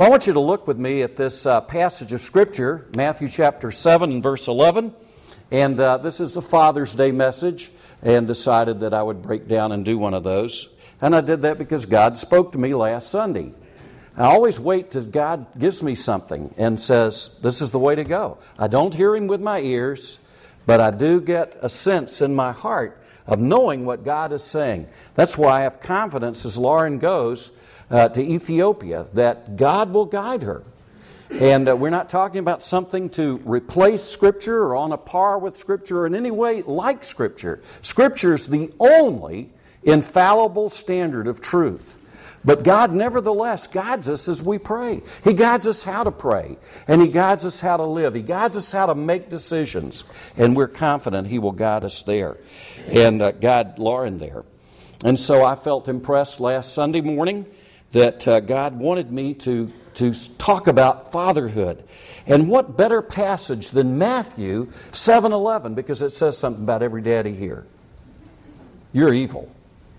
Well, I want you to look with me at this passage of Scripture, Matthew chapter 7 and verse 11. And this is a Father's Day message, and decided that I would break down and do one of those. And I did that because God spoke to me last Sunday. I always wait till God gives me something and says, this is the way to go. I don't hear Him with my ears, but I do get a sense in my heart of knowing what God is saying. That's why I have confidence as Lauren goes to Ethiopia that God will guide her. And we're not talking about something to replace Scripture or on a par with Scripture or in any way like Scripture. Scripture is the only infallible standard of truth. But God nevertheless guides us as we pray. He guides us how to pray. And He guides us how to live. He guides us how to make decisions. And we're confident He will guide us there and guide Lauren there. And so I felt impressed last Sunday morning that God wanted me to talk about fatherhood. And what better passage than Matthew 7:11, because it says something about every daddy here. You're evil.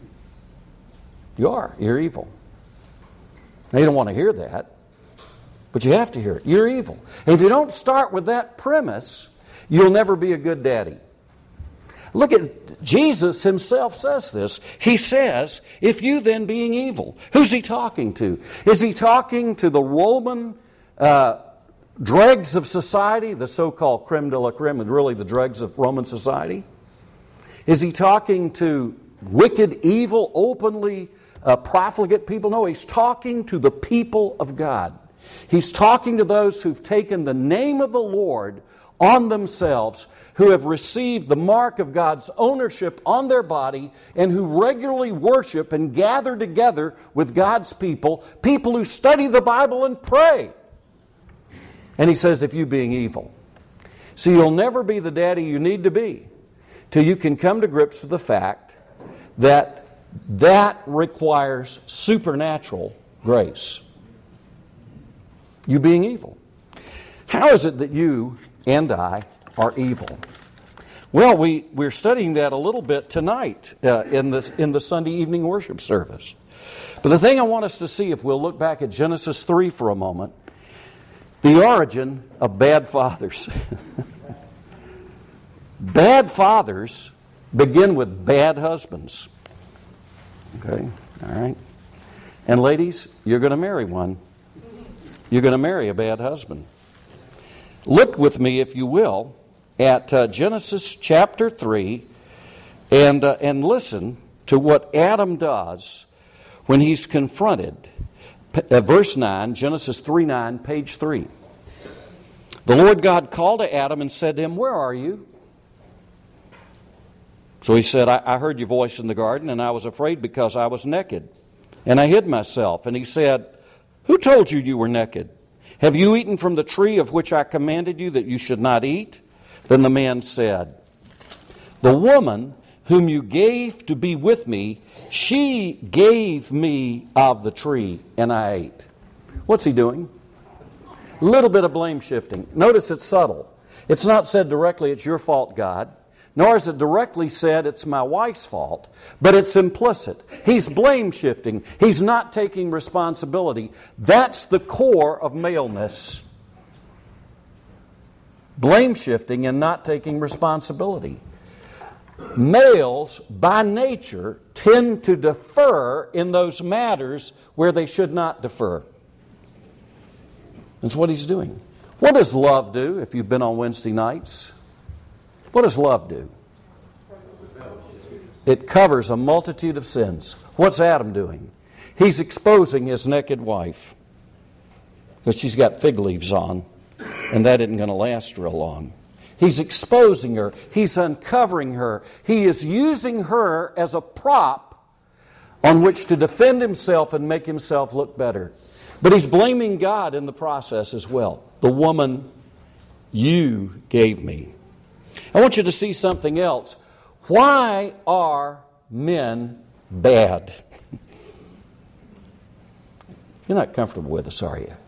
You are. You're evil. Now, you don't want to hear that, but you have to hear it. You're evil. And if you don't start with that premise, you'll never be a good daddy. Look at, Jesus Himself says this. He says, if you then being evil. Who's He talking to? Is He talking to the Roman dregs of society, the so-called creme de la creme, and really the dregs of Roman society? Is He talking to wicked, evil, openly profligate people? No, He's talking to the people of God. He's talking to those who've taken the name of the Lord on themselves, who have received the mark of God's ownership on their body, and who regularly worship and gather together with God's people, people who study the Bible and pray. And He says, if you being evil. So you'll never be the daddy you need to be till you can come to grips with the fact that that requires supernatural grace. You being evil. How is it that you and I are evil? Well, we're studying that a little bit tonight in the Sunday evening worship service. But the thing I want us to see, if we'll look back at Genesis 3 for a moment, the origin of bad fathers. Bad fathers begin with bad husbands. Okay, all right. And ladies, you're going to marry one. You're going to marry a bad husband. Look with me, if you will, at Genesis chapter 3 and listen to what Adam does when he's confronted. Verse 9, Genesis 3:9, page 3. The Lord God called to Adam and said to him, where are you? So he said, I heard your voice in the garden, and I was afraid because I was naked, and I hid myself. And he said, who told you you were naked? Have you eaten from the tree of which I commanded you that you should not eat? Then the man said, the woman whom you gave to be with me, she gave me of the tree, and I ate. What's he doing? A little bit of blame shifting. Notice it's subtle. It's not said directly, it's your fault, God. Nor is it directly said, it's my wife's fault. But it's implicit. He's blame shifting. He's not taking responsibility. That's the core of maleness. Blame shifting and not taking responsibility. Males, by nature, tend to defer in those matters where they should not defer. That's what he's doing. What does love do if you've been on Wednesday nights? What does love do? It covers a multitude of sins. What's Adam doing? He's exposing his naked wife because she's got fig leaves on, and that isn't going to last real long. He's exposing her. He's uncovering her. He is using her as a prop on which to defend himself and make himself look better. But he's blaming God in the process as well. The woman you gave me. I want you to see something else. Why are men bad? You're not comfortable with us, are you?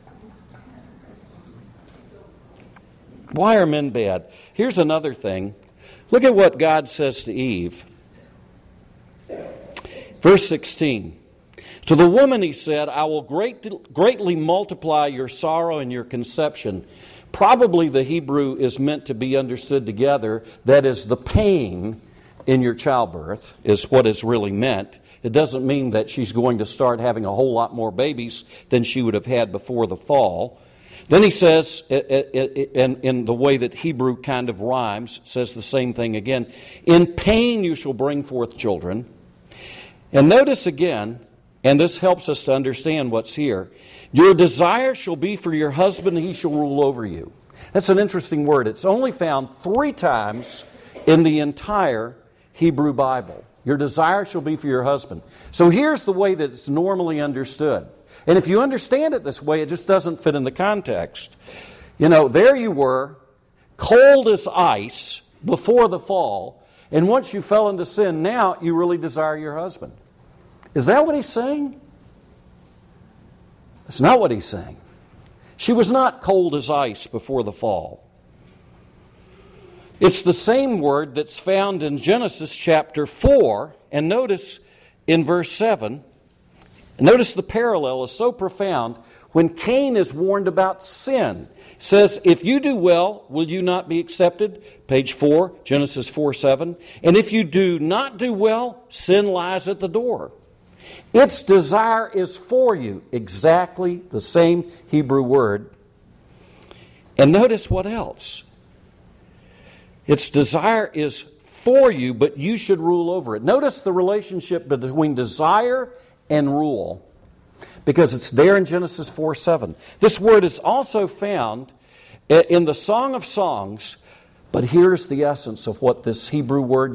Why are men bad? Here's another thing. Look at what God says to Eve. Verse 16. To the woman he said, I will greatly multiply your sorrow and your conception. Probably the Hebrew is meant to be understood together. That is, the pain in your childbirth is what is really meant. It doesn't mean that she's going to start having a whole lot more babies than she would have had before the fall. Then he says, in the way that Hebrew kind of rhymes, says the same thing again. In pain you shall bring forth children. And notice again, and this helps us to understand what's here, your desire shall be for your husband, and he shall rule over you. That's an interesting word. It's only found 3 times in the entire Hebrew Bible. Your desire shall be for your husband. So here's the way that it's normally understood. And if you understand it this way, it just doesn't fit in the context. You know, there you were, cold as ice before the fall, and once you fell into sin, now you really desire your husband. Is that what he's saying? That's not what he's saying. She was not cold as ice before the fall. It's the same word that's found in Genesis chapter 4, and notice in verse 7, notice the parallel is so profound. When Cain is warned about sin, it says, if you do well, will you not be accepted? Page 4, Genesis 4:7. And if you do not do well, sin lies at the door. Its desire is for you. Exactly the same Hebrew word. And notice what else. Its desire is for you, but you should rule over it. Notice the relationship between desire and rule, because it's there in Genesis 4:7. This word is also found in the Song of Songs, but here's the essence of what this Hebrew word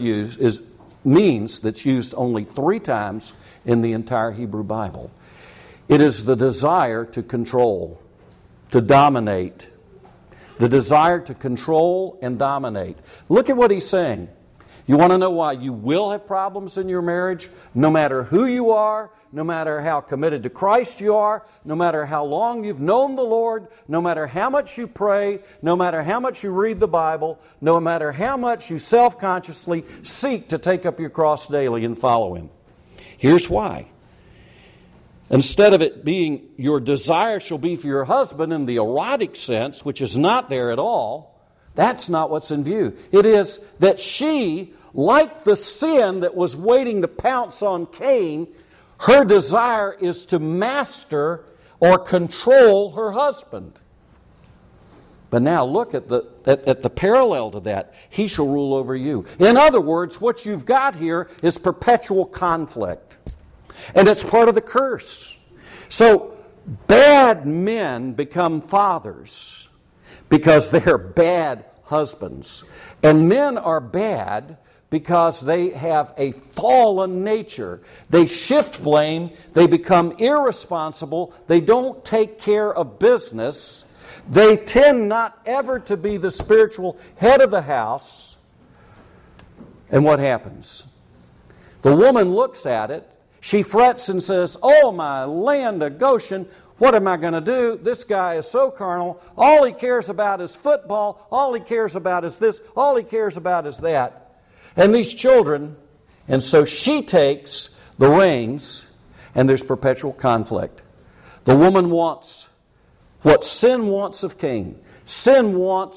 means that's used only 3 times in the entire Hebrew Bible. It is the desire to control, to dominate. The desire to control and dominate. Look at what he's saying. You want to know why you will have problems in your marriage? No matter who you are, no matter how committed to Christ you are, no matter how long you've known the Lord, no matter how much you pray, no matter how much you read the Bible, no matter how much you self-consciously seek to take up your cross daily and follow Him. Here's why. Instead of it being your desire shall be for your husband in the erotic sense, which is not there at all, that's not what's in view. It is that she, like the sin that was waiting to pounce on Cain, her desire is to master or control her husband. But now look at the parallel to that. He shall rule over you. In other words, what you've got here is perpetual conflict. And it's part of the curse. So bad men become fathers because they're bad husbands. And men are bad because they have a fallen nature. They shift blame. They become irresponsible. They don't take care of business. They tend not ever to be the spiritual head of the house. And what happens? The woman looks at it. She frets and says, oh, my land of Goshen, what am I going to do? This guy is so carnal. All he cares about is football. All he cares about is this. All he cares about is that. And these children, and so she takes the reins, and there's perpetual conflict. The woman wants what sin wants of Cain. Sin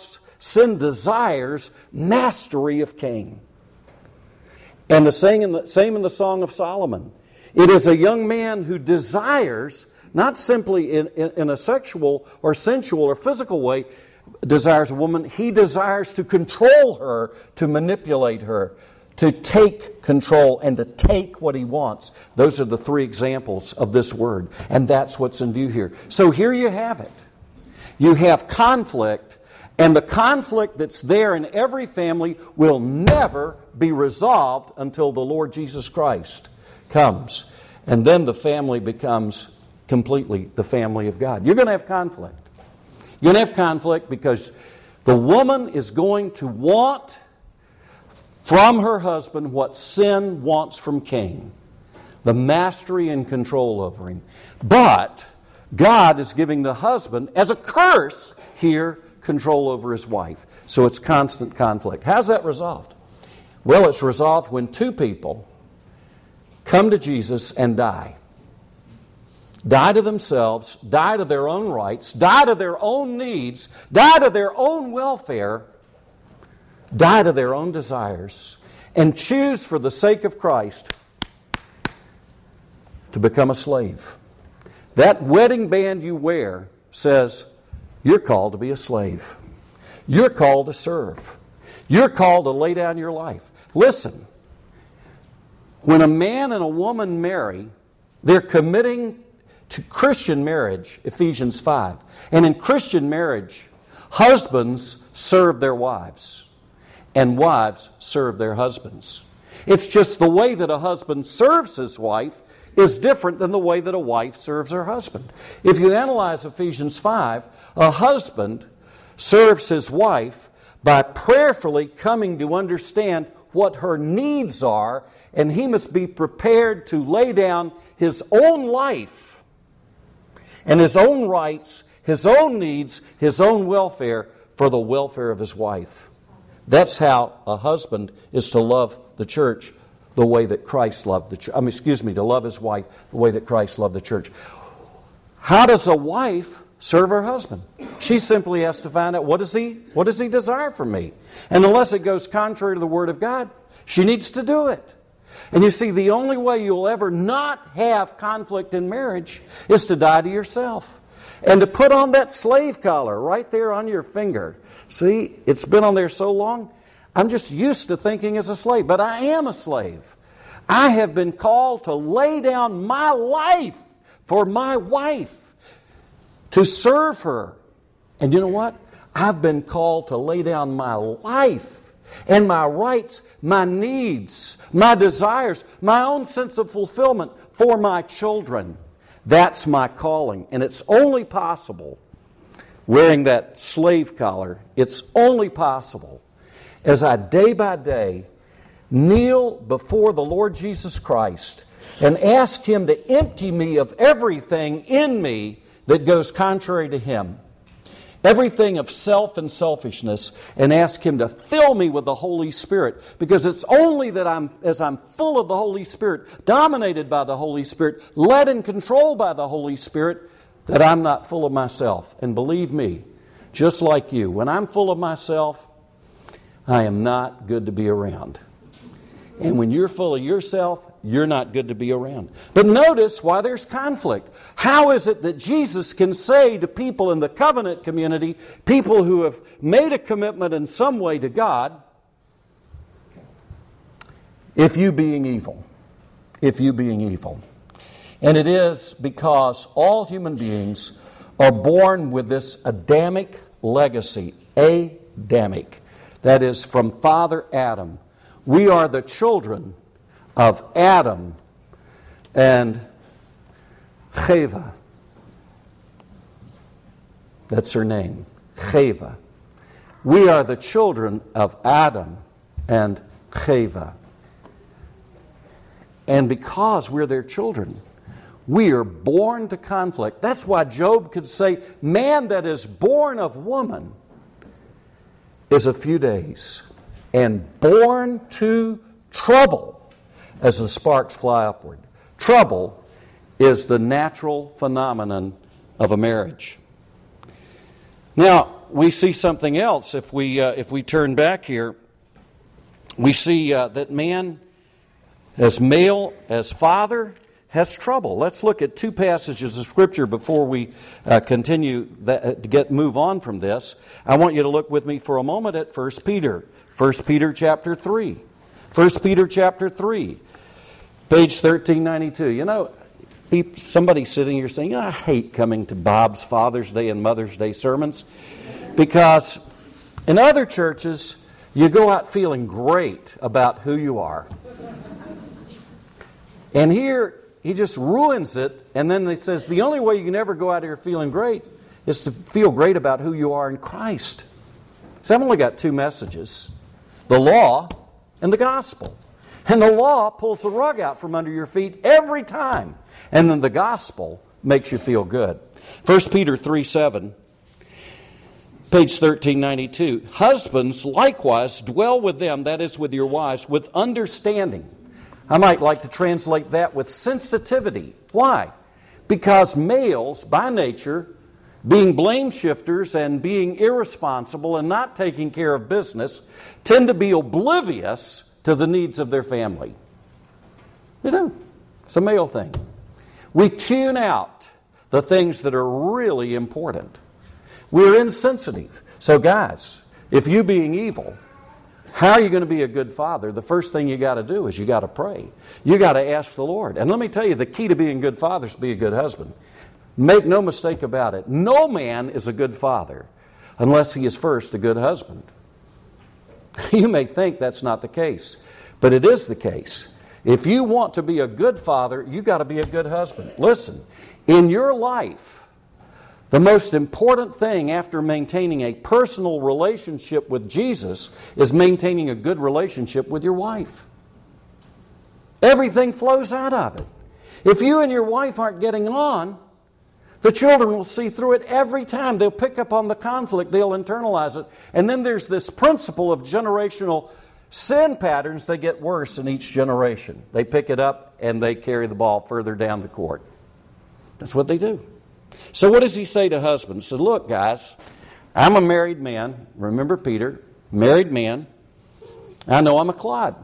desires mastery of Cain. And the same in the Song of Solomon. It is a young man who desires, not simply in a sexual or sensual or physical way, desires a woman. He desires to control her, to manipulate her, to take control and to take what he wants. Those are the 3 examples of this word. And that's what's in view here. So here you have it. You have conflict, and the conflict that's there in every family will never be resolved until the Lord Jesus Christ comes. And then the family becomes completely the family of God. You're going to have conflict. You're going to have conflict because the woman is going to want from her husband what sin wants from Cain. The mastery and control over him. But God is giving the husband, as a curse here, control over his wife. So it's constant conflict. How's that resolved? Well, it's resolved when 2 people come to Jesus and die. die to themselves, die to their own rights, die to their own needs, die to their own welfare, die to their own desires, and choose for the sake of Christ to become a slave. That wedding band you wear says you're called to be a slave. You're called to serve. You're called to lay down your life. Listen, when a man and a woman marry, they're committing to Christian marriage, Ephesians 5. And in Christian marriage, husbands serve their wives, and wives serve their husbands. It's just the way that a husband serves his wife is different than the way that a wife serves her husband. If you analyze Ephesians 5, a husband serves his wife by prayerfully coming to understand what her needs are, and he must be prepared to lay down his own life and his own rights, his own needs, his own welfare for the welfare of his wife. That's how a husband is to love the church the way that Christ loved the church. To love his wife the way that Christ loved the church. How does a wife serve her husband? She simply has to find out, what does he desire from me? And unless it goes contrary to the Word of God, she needs to do it. And you see, the only way you'll ever not have conflict in marriage is to die to yourself. And to put on that slave collar right there on your finger. See, it's been on there so long, I'm just used to thinking as a slave. But I am a slave. I have been called to lay down my life for my wife, to serve her. And you know what? I've been called to lay down my life and my rights, my needs, my desires, my own sense of fulfillment for my children. That's my calling. And it's only possible, wearing that slave collar, it's only possible as I day by day kneel before the Lord Jesus Christ and ask Him to empty me of everything in me that goes contrary to Him. Everything of self and selfishness, and ask Him to fill me with the Holy Spirit. Because it's only that as I'm full of the Holy Spirit, dominated by the Holy Spirit, led and controlled by the Holy Spirit, that I'm not full of myself. And believe me, just like you, when I'm full of myself, I am not good to be around. And when you're full of yourself, you're not good to be around. But notice why there's conflict. How is it that Jesus can say to people in the covenant community, people who have made a commitment in some way to God, if you being evil, if you being evil. And it is because all human beings are born with this Adamic legacy, Adamic, that is from Father Adam. We are the children of Adam and Chava. That's her name, Chava. We are the children of Adam and Chava. And because we're their children, we are born to conflict. That's why Job could say, man that is born of woman is a few days, and born to trouble as the sparks fly upward. Trouble is the natural phenomenon of a marriage. Now, we see something else. If we turn back here, we see that man, as male, as father, has trouble. Let's look at two passages of Scripture before we continue to move on from this. I want you to look with me for a moment at 1 Peter. 1 Peter chapter 3. 1 Peter chapter 3, page 1392. You know, somebody sitting here saying, I hate coming to Bob's Father's Day and Mother's Day sermons, because in other churches, you go out feeling great about who you are. And here, he just ruins it, and then he says the only way you can ever go out here feeling great is to feel great about who you are in Christ. So I've only got two messages, the law and the gospel. And the law pulls the rug out from under your feet every time. And then the gospel makes you feel good. 1 Peter 3:7, page 1392. Husbands likewise dwell with them, that is with your wives, with understanding. I might like to translate that with sensitivity. Why? because males, by nature, being blame shifters and being irresponsible and not taking care of business, tend to be oblivious to the needs of their family. You know, it's a male thing. We tune out the things that are really important. We're insensitive. So guys, if you being evil, how are you going to be a good father? The first thing you got to do is you got to pray. You got to ask the Lord. And let me tell you, the key to being a good father is to be a good husband. Make no mistake about it. No man is a good father unless he is first a good husband. You may think that's not the case, but it is the case. If you want to be a good father, you got to be a good husband. Listen, in your life, the most important thing after maintaining a personal relationship with Jesus is maintaining a good relationship with your wife. Everything flows out of it. If you and your wife aren't getting on, the children will see through it every time. They'll pick up on the conflict. They'll internalize it. And then there's this principle of generational sin patterns. They get worse in each generation. They pick it up and they carry the ball further down the court. That's what they do. So what does he say to husbands? He says, look, guys, I'm a married man. Remember Peter, married man. I know I'm a clod.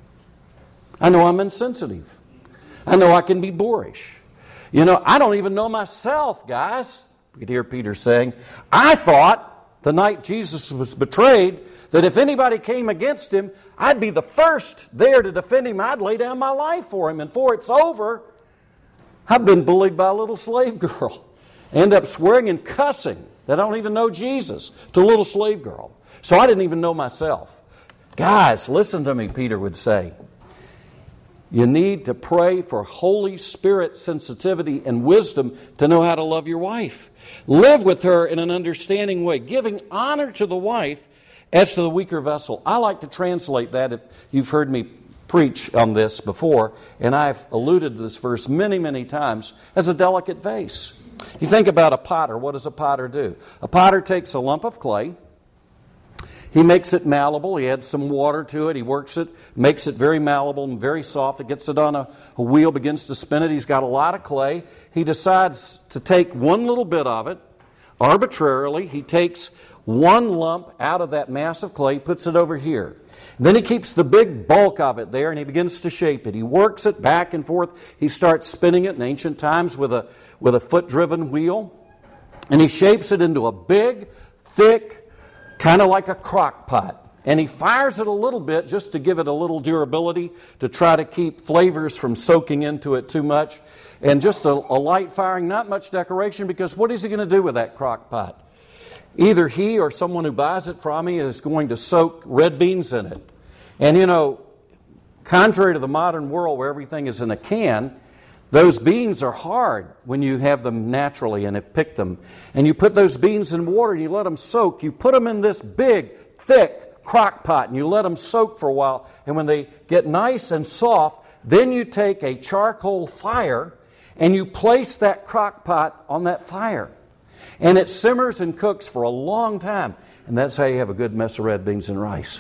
I know I'm insensitive. I know I can be boorish. You know, I don't even know myself, guys. You could hear Peter saying, I thought the night Jesus was betrayed that if anybody came against him, I'd be the first there to defend him. I'd lay down my life for him. And before it's over, I've been bullied by a little slave girl. End up swearing and cussing that I don't even know Jesus to a little slave girl. So I didn't even know myself. Guys, listen to me, Peter would say. You need to pray for Holy Spirit sensitivity and wisdom to know how to love your wife. Live with her in an understanding way, giving honor to the wife as to the weaker vessel. I like to translate that, if you've heard me preach on this before, and I've alluded to this verse many, many times, as a delicate vase. You think about a potter. What does a potter do? A potter takes a lump of clay. He makes it malleable. He adds some water to it. He works it, makes it very malleable and very soft. He gets it on a wheel, begins to spin it. He's got a lot of clay. He decides to take one little bit of it arbitrarily. He takes one lump out of that mass of clay, puts it over here. Then he keeps the big bulk of it there and he begins to shape it. He works it back and forth. He starts spinning it in ancient times with a foot-driven wheel. And he shapes it into a big, thick, kind of like a crock pot. And he fires it a little bit just to give it a little durability, to try to keep flavors from soaking into it too much. And just a light firing, not much decoration, because what is he going to do with that crock pot? Either he or someone who buys it from me is going to soak red beans in it. And you know, contrary to the modern world where everything is in a can, those beans are hard when you have them naturally and have picked them. And you put those beans in water and you let them soak. You put them in this big, thick crock pot and you let them soak for a while. And when they get nice and soft, then you take a charcoal fire and you place that crock pot on that fire. And it simmers and cooks for a long time. And that's how you have a good mess of red beans and rice.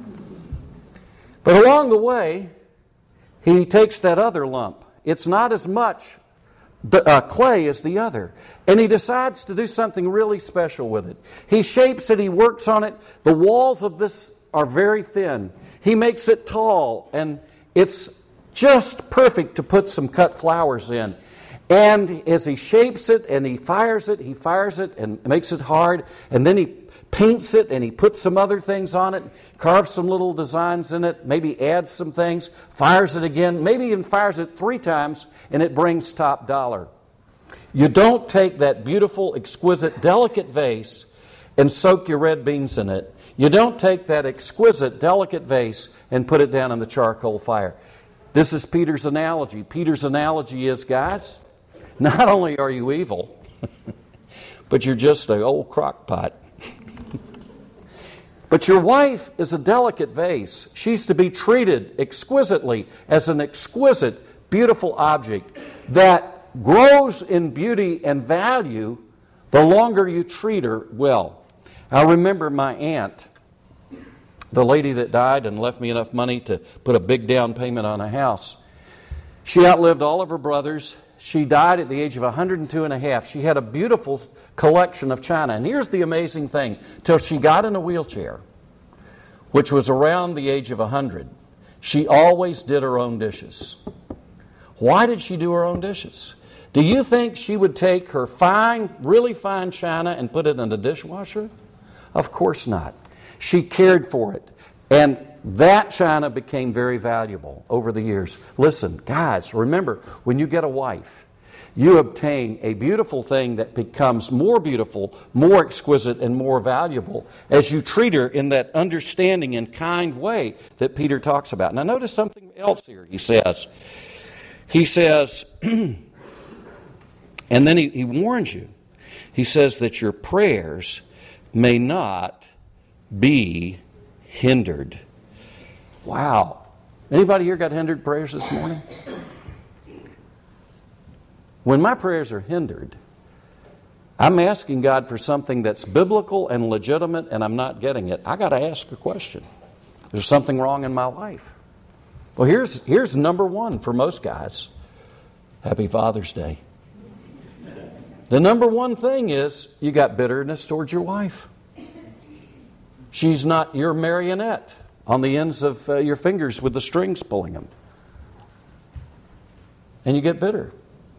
But along the way, he takes that other lump. It's not as much clay as the other. And he decides to do something really special with it. He shapes it, he works on it. The walls of this are very thin. He makes it tall, and it's just perfect to put some cut flowers in. And as he shapes it and he fires it and makes it hard, and then he paints it and he puts some other things on it, carves some little designs in it, maybe adds some things, fires it again, maybe even fires it 3 times, and it brings top dollar. You don't take that beautiful, exquisite, delicate vase and soak your red beans in it. You don't take that exquisite, delicate vase and put it down in the charcoal fire. This is Peter's analogy. Peter's analogy is, guys, not only are you evil, but you're just an old crock pot. But your wife is a delicate vase. She's to be treated exquisitely as an exquisite, beautiful object that grows in beauty and value the longer you treat her well. I remember my aunt, the lady that died and left me enough money to put a big down payment on a house. She outlived all of her brothers. she died at the age of 102 and a half. She had a beautiful collection of china. And here's the amazing thing. Till she got in a wheelchair, which was around the age of 100, she always did her own dishes. Why did she do her own dishes? Do you think she would take her fine, really fine china and put it in the dishwasher? Of course not. She cared for it. And that china became very valuable over the years. Listen, guys, remember, when you get a wife, you obtain a beautiful thing that becomes more beautiful, more exquisite, and more valuable as you treat her in that understanding and kind way that Peter talks about. Now notice something else here. He says, and then he warns you. He says that your prayers may not be hindered. Wow. Anybody here got hindered prayers this morning? When my prayers are hindered, I'm asking God for something that's biblical and legitimate, and I'm not getting it. I got to ask a question. There's something wrong in my life. Well, here's number one for most guys. Happy Father's Day. The number one thing is you got bitterness towards your wife. She's not your marionette on the ends of your fingers with the strings pulling them. And you get bitter.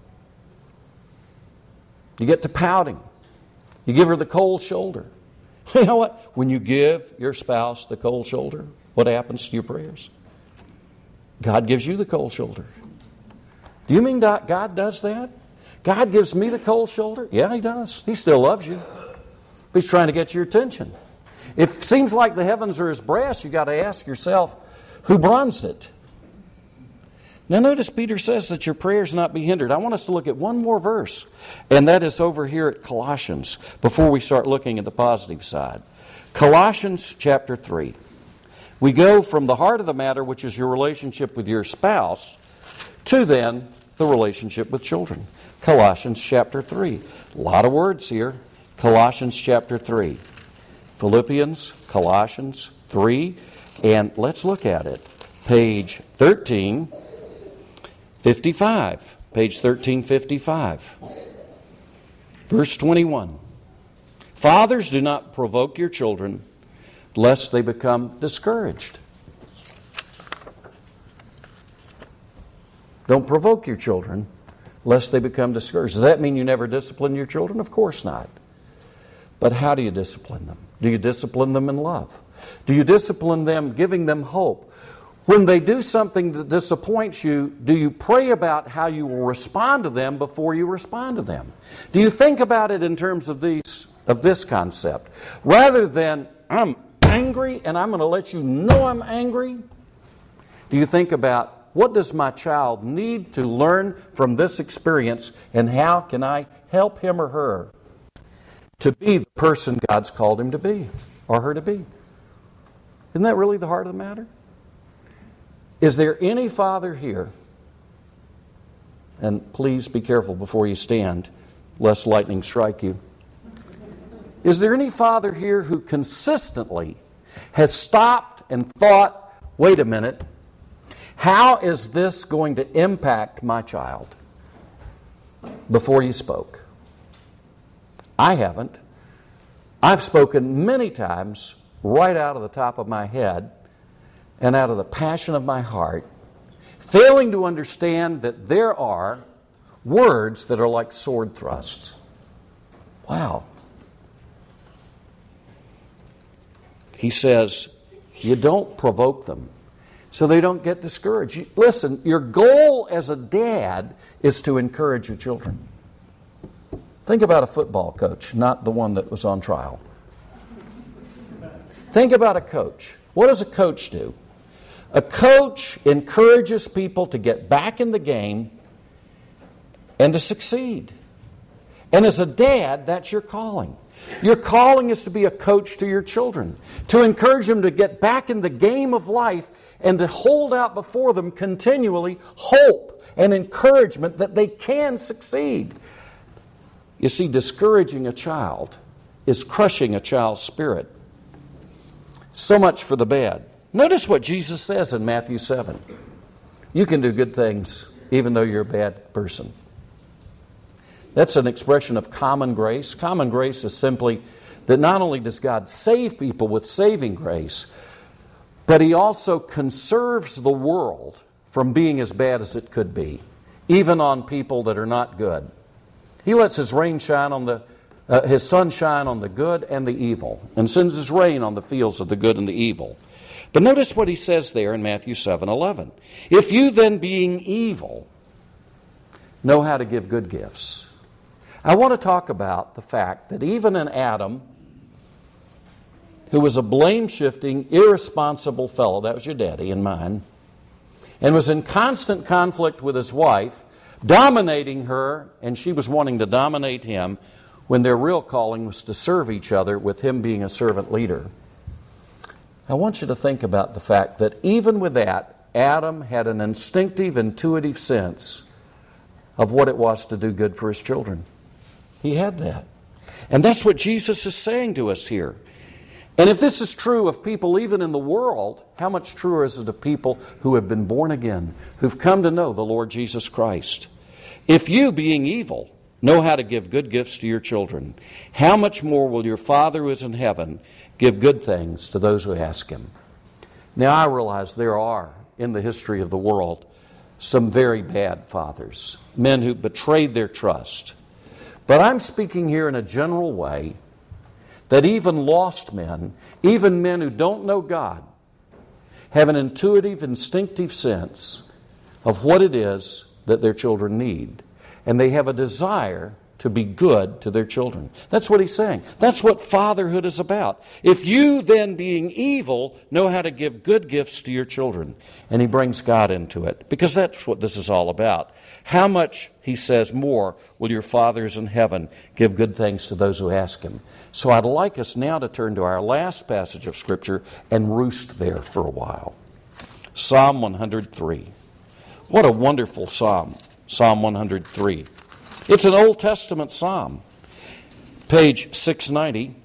You get to pouting. You give her the cold shoulder. You know what? When you give your spouse the cold shoulder, what happens to your prayers? God gives you the cold shoulder. Do you mean God does that? God gives me the cold shoulder? Yeah, He does. He still loves you. He's trying to get your attention. If it seems like the heavens are His brass, you've got to ask yourself, who bronzed it? Now notice Peter says that your prayers not be hindered. I want us to look at one more verse, and that is over here at Colossians, before we start looking at the positive side. Colossians chapter 3. We go from the heart of the matter, which is your relationship with your spouse, to then the relationship with children. Colossians chapter 3. A lot of words here. Colossians chapter 3. Philippians, Colossians 3, and let's look at it. Page 1355. Page 1355. Verse 21. Fathers, do not provoke your children, lest they become discouraged. Don't provoke your children, lest they become discouraged. Does that mean you never discipline your children? Of course not. But how do you discipline them? Do you discipline them in love? Do you discipline them giving them hope? When they do something that disappoints you, do you pray about how you will respond to them before you respond to them? Do you think about it in terms of this concept? Rather than, I'm angry and I'm going to let you know I'm angry, do you think about, what does my child need to learn from this experience, and how can I help him or her to be the person God's called him to be, or her to be? Isn't that really the heart of the matter? Is there any father here, and please be careful before you stand, lest lightning strike you. Is there any father here who consistently has stopped and thought, wait a minute, how is this going to impact my child? Before you spoke. I haven't. I've spoken many times right out of the top of my head and out of the passion of my heart, failing to understand that there are words that are like sword thrusts. Wow. He says, you don't provoke them so they don't get discouraged. Listen, your goal as a dad is to encourage your children. Think about a football coach, not the one that was on trial. Think about a coach. What does a coach do? A coach encourages people to get back in the game and to succeed. And as a dad, that's your calling. Your calling is to be a coach to your children, to encourage them to get back in the game of life and to hold out before them continually hope and encouragement that they can succeed. You see, discouraging a child is crushing a child's spirit. So much for the bad. Notice what Jesus says in Matthew 7. You can do good things even though you're a bad person. That's an expression of common grace. Common grace is simply that not only does God save people with saving grace, but He also conserves the world from being as bad as it could be, even on people that are not good. He lets His rain shine on His sun shine on the good and the evil, and sends His rain on the fields of the good and the evil. But notice what He says there in Matthew 7:11. If you then, being evil, know how to give good gifts. I want to talk about the fact that even in Adam, who was a blame-shifting, irresponsible fellow, that was your daddy and mine, and was in constant conflict with his wife, dominating her, and she was wanting to dominate him, when their real calling was to serve each other, with him being a servant leader. I want you to think about the fact that even with that, Adam had an instinctive, intuitive sense of what it was to do good for his children. He had that. And that's what Jesus is saying to us here. And if this is true of people even in the world, how much truer is it of people who have been born again, who've come to know the Lord Jesus Christ? If you, being evil, know how to give good gifts to your children, how much more will your Father who is in heaven give good things to those who ask Him? Now, I realize there are, in the history of the world, some very bad fathers, men who betrayed their trust. But I'm speaking here in a general way, that even lost men, even men who don't know God, have an intuitive, instinctive sense of what it is that their children need. And they have a desire to be good to their children. That's what He's saying. That's what fatherhood is about. If you then, being evil, know how to give good gifts to your children. And He brings God into it, because that's what this is all about. How much, He says, more will your fathers in heaven give good things to those who ask Him? So I'd like us now to turn to our last passage of Scripture and roost there for a while. Psalm 103. What a wonderful psalm, Psalm 103. It's an Old Testament psalm, page 690.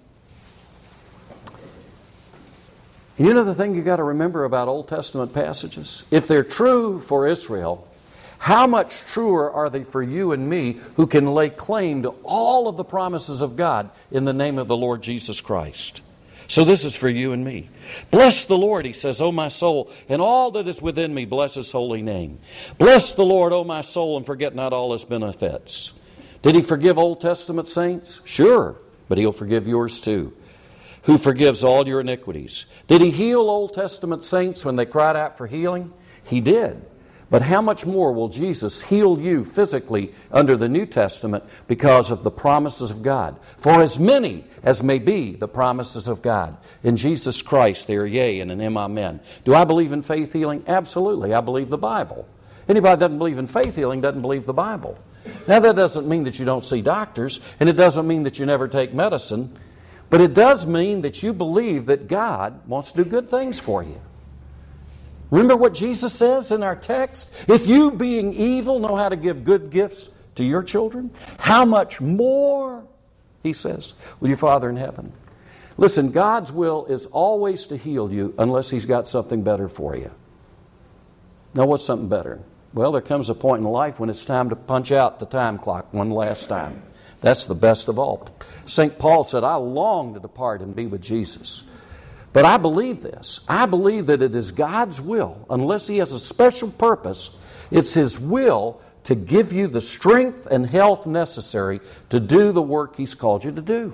You know the thing you got to remember about Old Testament passages? If they're true for Israel, how much truer are they for you and me, who can lay claim to all of the promises of God in the name of the Lord Jesus Christ? So this is for you and me. Bless the Lord, He says, O my soul, and all that is within me, bless His holy name. Bless the Lord, O my soul, and forget not all His benefits. Did He forgive Old Testament saints? Sure, but He'll forgive yours too. Who forgives all your iniquities. Did He heal Old Testament saints when they cried out for healing? He did. But how much more will Jesus heal you physically under the New Testament because of the promises of God? For as many as may be the promises of God. In Jesus Christ they are yea and in Him amen. Do I believe in faith healing? Absolutely. I believe the Bible. Anybody that doesn't believe in faith healing doesn't believe the Bible. Now that doesn't mean that you don't see doctors, and it doesn't mean that you never take medicine, but it does mean that you believe that God wants to do good things for you. Remember what Jesus says in our text? If you, being evil, know how to give good gifts to your children, how much more, He says, will your Father in heaven? Listen, God's will is always to heal you unless He's got something better for you. Now, what's something better? Well, there comes a point in life when it's time to punch out the time clock one last time. That's the best of all. St. Paul said, I long to depart and be with Jesus. But I believe this. I believe that it is God's will, unless He has a special purpose, it's His will to give you the strength and health necessary to do the work He's called you to do.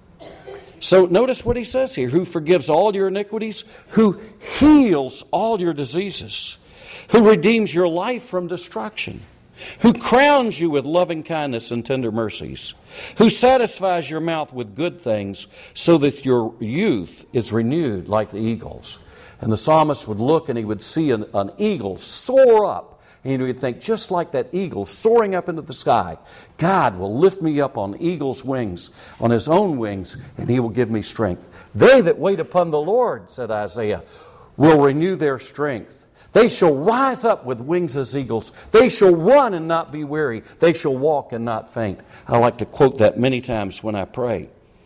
So notice what He says here. Who forgives all your iniquities, who heals all your diseases, who redeems your life from destruction, who crowns you with loving kindness and tender mercies, who satisfies your mouth with good things so that your youth is renewed like the eagles. And the psalmist would look and he would see an eagle soar up. And he would think, just like that eagle soaring up into the sky, God will lift me up on eagle's wings, on His own wings, and He will give me strength. They that wait upon the Lord, said Isaiah, will renew their strength. They shall rise up with wings as eagles. They shall run and not be weary. They shall walk and not faint. I like to quote that many times when I pray.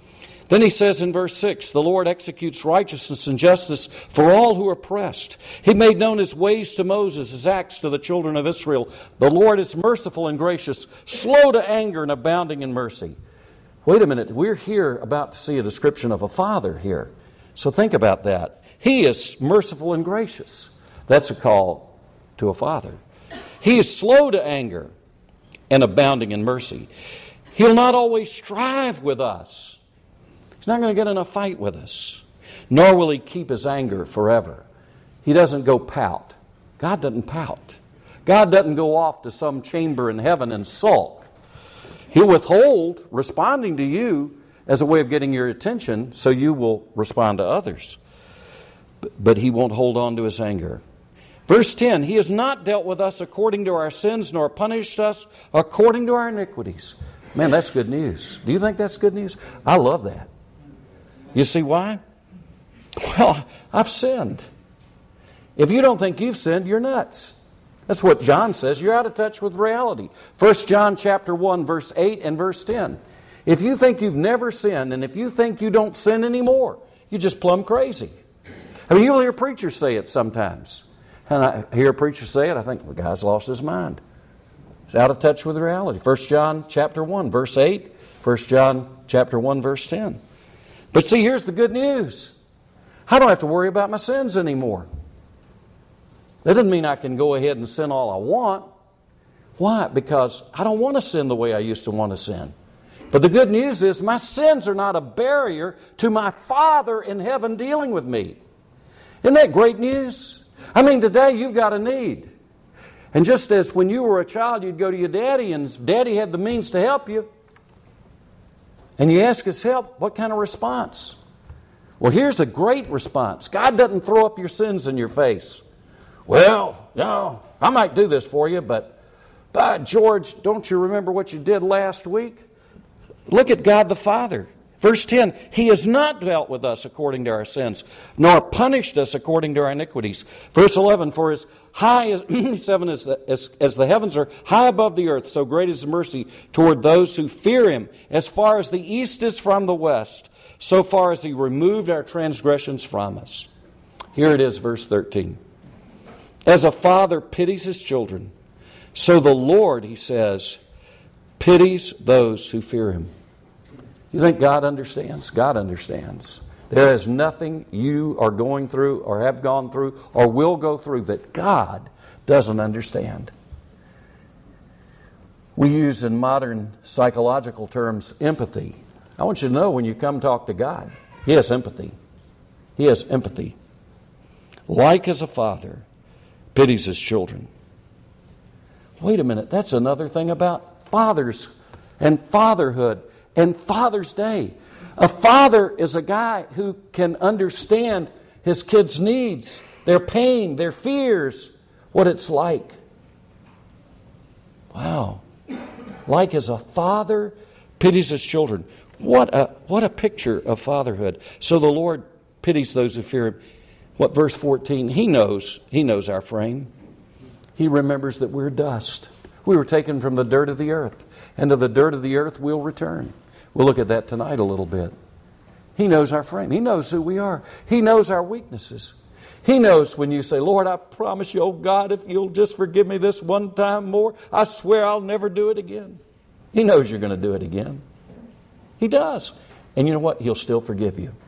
Then he says in verse 6, the Lord executes righteousness and justice for all who are oppressed. He made known His ways to Moses, His acts to the children of Israel. The Lord is merciful and gracious, slow to anger and abounding in mercy. Wait a minute, we're here about to see a description of a father here. So think about that. He is merciful and gracious. That's a call to a father. He is slow to anger and abounding in mercy. He'll not always strive with us. He's not going to get in a fight with us. Nor will He keep His anger forever. He doesn't go pout. God doesn't pout. God doesn't go off to some chamber in heaven and sulk. He'll withhold responding to you as a way of getting your attention so you will respond to others. But He won't hold on to His anger. Verse 10, He has not dealt with us according to our sins, nor punished us according to our iniquities. Man, that's good news. Do you think that's good news? I love that. You see why? Well, I've sinned. If you don't think you've sinned, you're nuts. That's what John says. You're out of touch with reality. 1 John chapter 1, verse 8 and verse 10. If you think you've never sinned, and if you think you don't sin anymore, you're just plumb crazy. I mean, you'll hear preachers say it sometimes. And I hear a preacher say it, I think, the guy's lost his mind. He's out of touch with reality. 1 John chapter 1, verse 8. 1 John chapter 1, verse 10. But see, here's the good news. I don't have to worry about my sins anymore. That doesn't mean I can go ahead and sin all I want. Why? Because I don't want to sin the way I used to want to sin. But the good news is my sins are not a barrier to my Father in heaven dealing with me. Isn't that great news? I mean, today you've got a need. And just as when you were a child, you'd go to your daddy, and daddy had the means to help you, and you ask His help, what kind of response? Well, here's a great response. God doesn't throw up your sins in your face. Well, you know, I might do this for you, but by George, don't you remember what you did last week? Look at God the Father. Verse 10, He has not dealt with us according to our sins, nor punished us according to our iniquities. Verse 11, for as high as, 7, as the heavens are high above the earth, so great is His mercy toward those who fear Him. As far as the east is from the west, so far as He removed our transgressions from us. Here it is, verse 13. As a father pities his children, so the Lord, He says, pities those who fear Him. You think God understands? God understands. There is nothing you are going through or have gone through or will go through that God doesn't understand. We use in modern psychological terms empathy. I want you to know when you come talk to God, He has empathy. He has empathy. Like as a father pities his children. Wait a minute, that's another thing about fathers and fatherhood. And Father's Day. A father is a guy who can understand his kids' needs, their pain, their fears, what it's like. Wow. Like as a father pities his children. What a picture of fatherhood. So the Lord pities those who fear Him. What, verse 14? He knows our frame. He remembers that we're dust. We were taken from the dirt of the earth, and to the dirt of the earth we'll return. We'll look at that tonight a little bit. He knows our frame. He knows who we are. He knows our weaknesses. He knows when you say, Lord, I promise you, oh God, if you'll just forgive me this one time more, I swear I'll never do it again. He knows you're going to do it again. He does. And you know what? He'll still forgive you.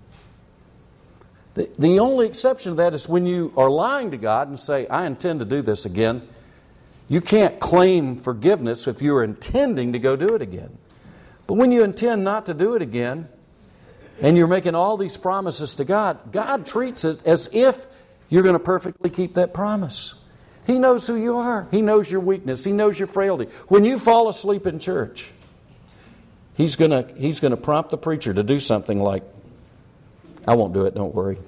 The only exception to that is when you are lying to God and say, I intend to do this again. You can't claim forgiveness if you're intending to go do it again. But when you intend not to do it again, and you're making all these promises to God, God treats it as if you're going to perfectly keep that promise. He knows who you are. He knows your weakness. He knows your frailty. When you fall asleep in church, He's going to prompt the preacher to do something like, I won't do it, don't worry.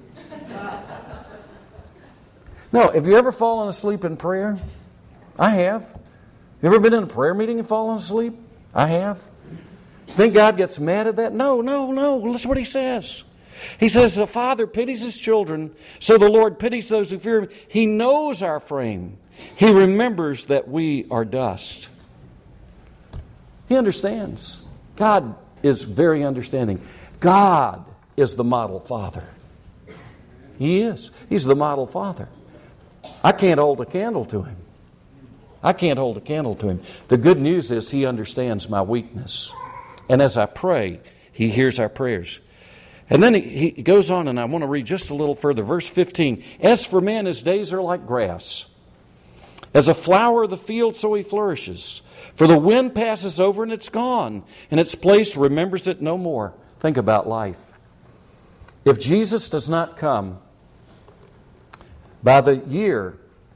No, have you ever fallen asleep in prayer? I have. You ever been in a prayer meeting and fallen asleep? I have. Think God gets mad at that? No. That's what He says. He says the Father pities His children, so the Lord pities those who fear Him. He knows our frame. He remembers that we are dust. He understands. God is very understanding. God is the model father. He is. He's the model father. I can't hold a candle to Him. I can't hold a candle to Him. The good news is He understands my weakness. And as I pray, He hears our prayers. And then he goes on, and I want to read just a little further. Verse 15. As for man, his days are like grass. As a flower of the field, so he flourishes. For the wind passes over and it's gone, and its place remembers it no more. Think about life. If Jesus does not come by the year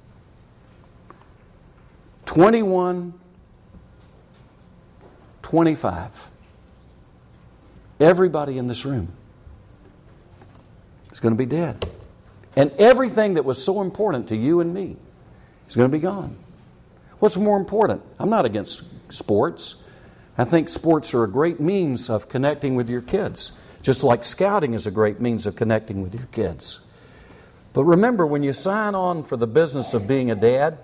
2125, everybody in this room is going to be dead. And everything that was so important to you and me is going to be gone. What's more important? I'm not against sports. I think sports are a great means of connecting with your kids, just like scouting is a great means of connecting with your kids. But remember, when you sign on for the business of being a dad,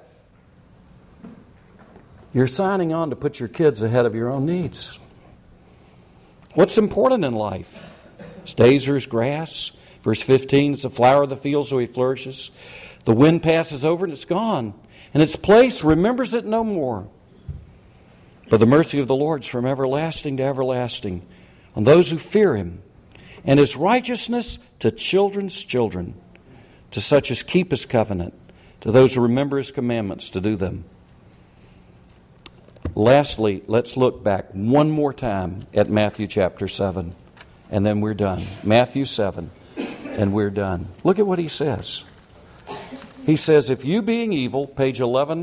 you're signing on to put your kids ahead of your own needs. What's important in life? His days are as grass. Verse 15, it's the flower of the field, so he flourishes. The wind passes over and it's gone, and its place remembers it no more. But the mercy of the Lord is from everlasting to everlasting on those who fear Him, and His righteousness to children's children, to such as keep His covenant, to those who remember His commandments to do them. Lastly, let's look back one more time at Matthew chapter 7, and then we're done. Matthew 7, and we're done. Look at what He says. He says, if you being evil, page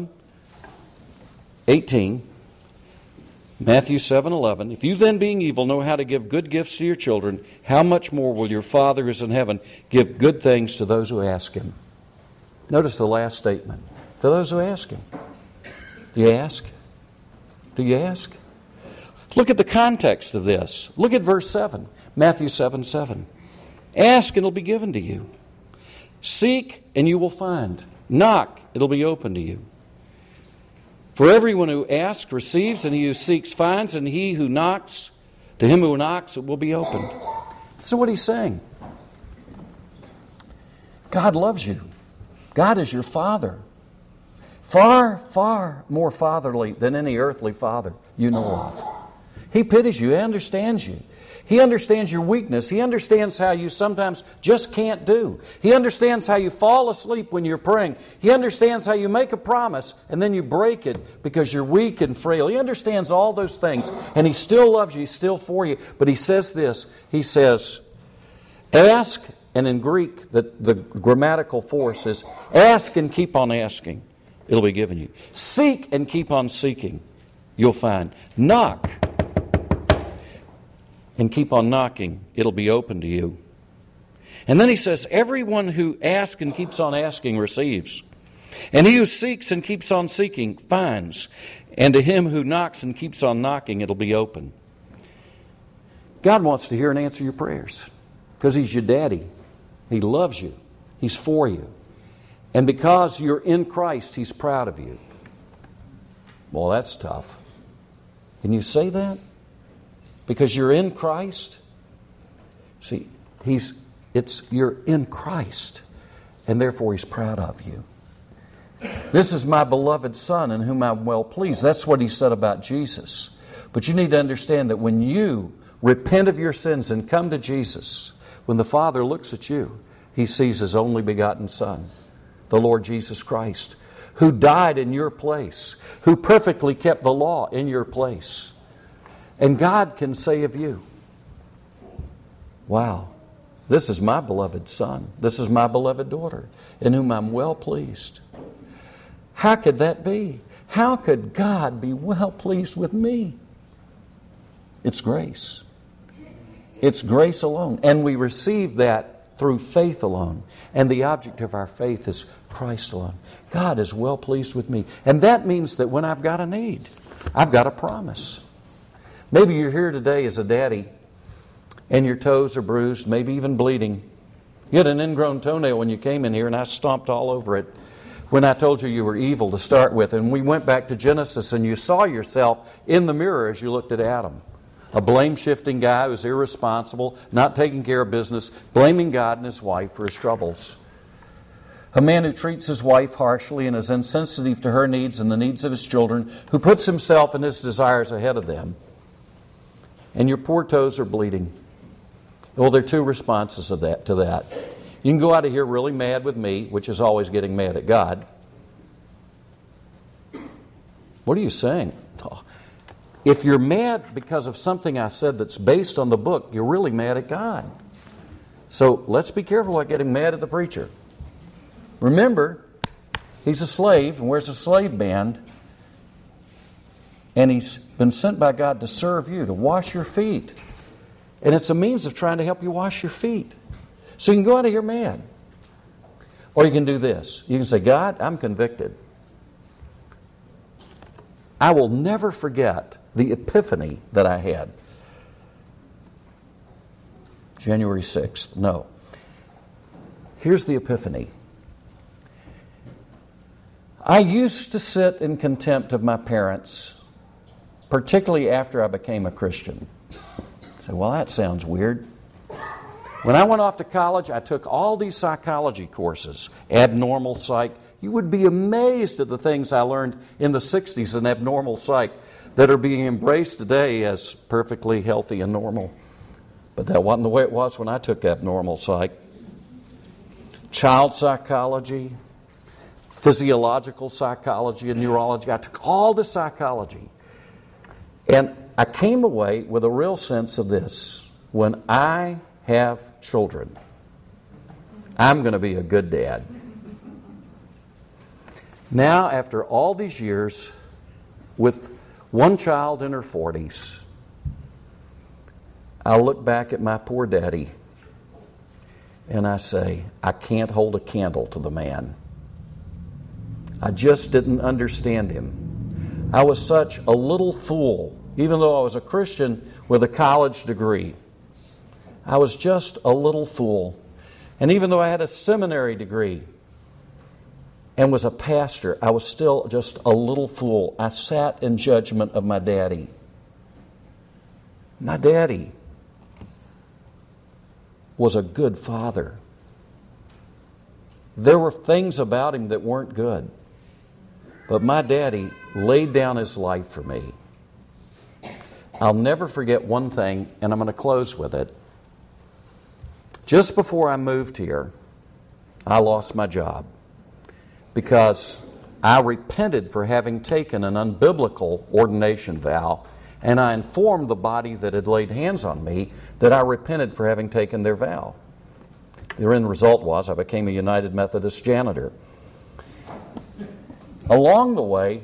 1118, Matthew 7:11, if you then being evil know how to give good gifts to your children, how much more will your Father who is in heaven give good things to those who ask Him? Notice the last statement. To those who ask Him. Do you ask? Do you ask? Look at the context of this. Look at verse 7. Matthew 7:7. Ask and it'll be given to you. Seek and you will find. Knock, it'll be open to you. For everyone who asks receives, and he who seeks finds, and he who knocks, to him who knocks, it will be opened. So what He's saying? God loves you. God is your Father. Far, far more fatherly than any earthly father you know of. He pities you. He understands you. He understands your weakness. He understands how you sometimes just can't do. He understands how you fall asleep when you're praying. He understands how you make a promise and then you break it because you're weak and frail. He understands all those things, and He still loves you. He's still for you. But He says this. He says, ask, and in Greek, the grammatical force is ask and keep on asking. It'll be given you. Seek and keep on seeking. You'll find. Knock and keep on knocking. It'll be open to you. And then He says, everyone who asks and keeps on asking receives. And he who seeks and keeps on seeking finds. And to him who knocks and keeps on knocking, it'll be open. God wants to hear and answer your prayers because He's your daddy. He loves you. He's for you. And because you're in Christ, He's proud of you. Well, that's tough. Can you say that? Because you're in Christ? See, you're in Christ, and therefore He's proud of you. This is my beloved Son in whom I'm well pleased. That's what He said about Jesus. But you need to understand that when you repent of your sins and come to Jesus, when the Father looks at you, He sees His only begotten Son, the Lord Jesus Christ, who died in your place, who perfectly kept the law in your place. And God can say of you, wow, this is my beloved Son. This is my beloved daughter, in whom I'm well pleased. How could that be? How could God be well pleased with me? It's grace. It's grace alone. And we receive that through faith alone. And the object of our faith is Christ alone. God is well pleased with me. And that means that when I've got a need, I've got a promise. Maybe you're here today as a daddy and your toes are bruised, maybe even bleeding. You had an ingrown toenail when you came in here and I stomped all over it when I told you you were evil to start with. And we went back to Genesis and you saw yourself in the mirror as you looked at Adam. A blame-shifting guy who's irresponsible, not taking care of business, blaming God and his wife for his troubles. A man who treats his wife harshly and is insensitive to her needs and the needs of his children, who puts himself and his desires ahead of them. And your poor toes are bleeding. Well, there are two responses to that. You can go out of here really mad with me, which is always getting mad at God. What are you saying? If you're mad because of something I said that's based on the book, you're really mad at God. So let's be careful about getting mad at the preacher. Remember, he's a slave and wears a slave band, and he's been sent by God to serve you, to wash your feet. And it's a means of trying to help you wash your feet. So you can go out of here mad. Or you can do this. You can say, God, I'm convicted. I will never forget the epiphany that I had. January 6th. No. Here's the epiphany. I used to sit in contempt of my parents, particularly after I became a Christian. Say, well, that sounds weird. When I went off to college, I took all these psychology courses, abnormal psych. You would be amazed at the things I learned in the 60s in abnormal psych that are being embraced today as perfectly healthy and normal. But that wasn't the way it was when I took abnormal psych. Child psychology, physiological psychology, and neurology. I took all the psychology. And I came away with a real sense of this. When I have children, I'm going to be a good dad. Now, after all these years, with one child in her 40s, I look back at my poor daddy and I say, I can't hold a candle to the man. I just didn't understand him. I was such a little fool, even though I was a Christian with a college degree. I was just a little fool. And even though I had a seminary degree and was a pastor, I was still just a little fool. I sat in judgment of my daddy. My daddy was a good father. There were things about him that weren't good. But my daddy laid down his life for me. I'll never forget one thing, and I'm going to close with it. Just before I moved here, I lost my job because I repented for having taken an unbiblical ordination vow, and I informed the body that had laid hands on me that I repented for having taken their vow. The end result was I became a United Methodist janitor. Along the way,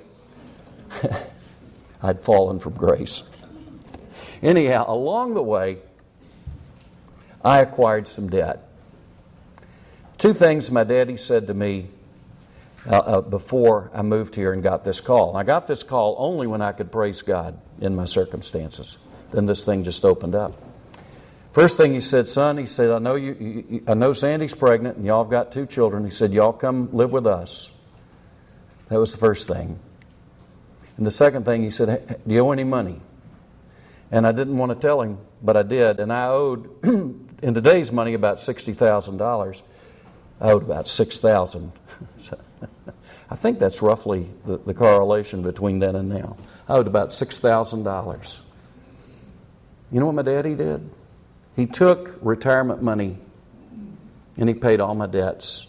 I'd fallen from grace. Anyhow, along the way, I acquired some debt. Two things my daddy said to me before I moved here and got this call. I got this call only when I could praise God in my circumstances. Then this thing just opened up. First thing he said, son, he said, I know Sandy's pregnant and y'all have got 2 children. He said, y'all come live with us. That was the first thing. And the second thing, he said, do you owe any money? And I didn't want to tell him, but I did. And I owed, in today's money, about $60,000. I owed about $6,000. So, I think that's roughly the correlation between then and now. I owed about $6,000. You know what my daddy did? He took retirement money and he paid all my debts.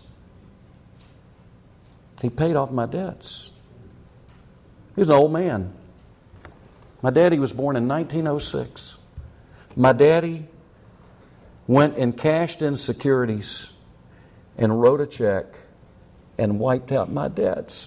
He paid off my debts. He was an old man. My daddy was born in 1906. My daddy went and cashed in securities and wrote a check and wiped out my debts.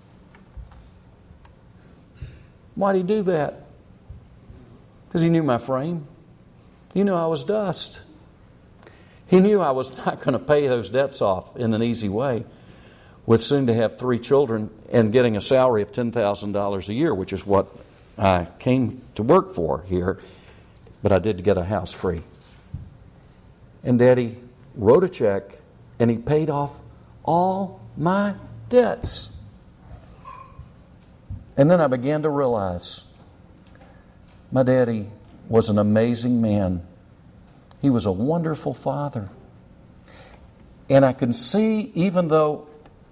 Why'd he do that? Because he knew my frame. He knew I was dust. He knew I was not going to pay those debts off in an easy way, with soon to have 3 children and getting a salary of $10,000 a year, which is what I came to work for here, but I did get a house free. And Daddy wrote a check and he paid off all my debts. And then I began to realize my daddy was an amazing man. He was a wonderful father. And I can see, even though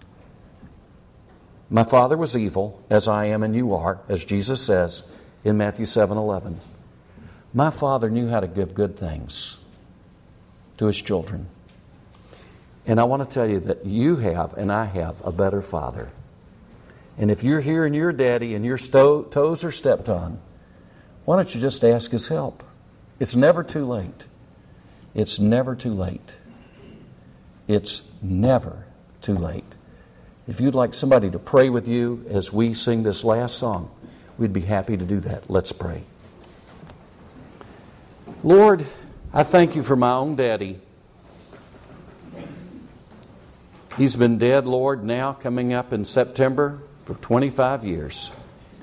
my father was evil, as I am and you are, as Jesus says in Matthew 7:11, my father knew how to give good things to his children. And I want to tell you that you have, and I have, a better father. And if you're here and your daddy and your toes are stepped on, why don't you just ask his help? It's never too late. It's never too late. It's never too late. If you'd like somebody to pray with you as we sing this last song, we'd be happy to do that. Let's pray. Lord, I thank you for my own daddy. He's been dead, Lord, now coming up in September for 25 years.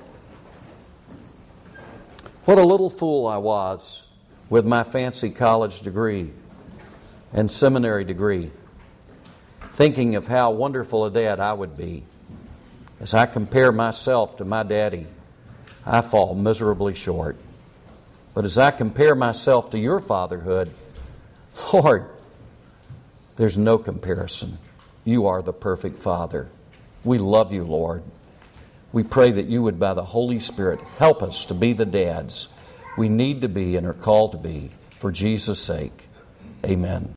What a little fool I was with my fancy college degree and seminary degree, thinking of how wonderful a dad I would be. As I compare myself to my daddy, I fall miserably short. But as I compare myself to your fatherhood, Lord, there's no comparison. You are the perfect Father. We love you, Lord. We pray that you would, by the Holy Spirit, help us to be the dads we need to be and are called to be for Jesus' sake. Amen.